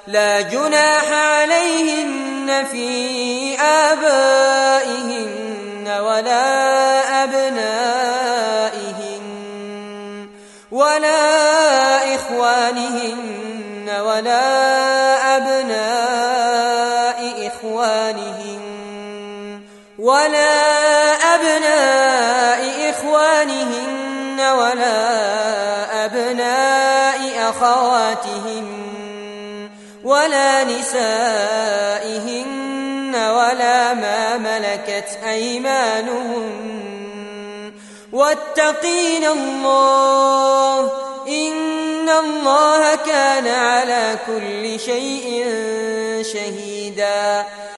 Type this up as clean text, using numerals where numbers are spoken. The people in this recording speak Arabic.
لا جناح عليهن في آبائهن ولا أبنائهن ولا إخوانهن ولا أبناء إخوانهن ولا أبناء أخواتهن ولا نسائهن ولا ما ملكت أيمانهن واتقين الله إن الله كان على كل شيء شهيدا.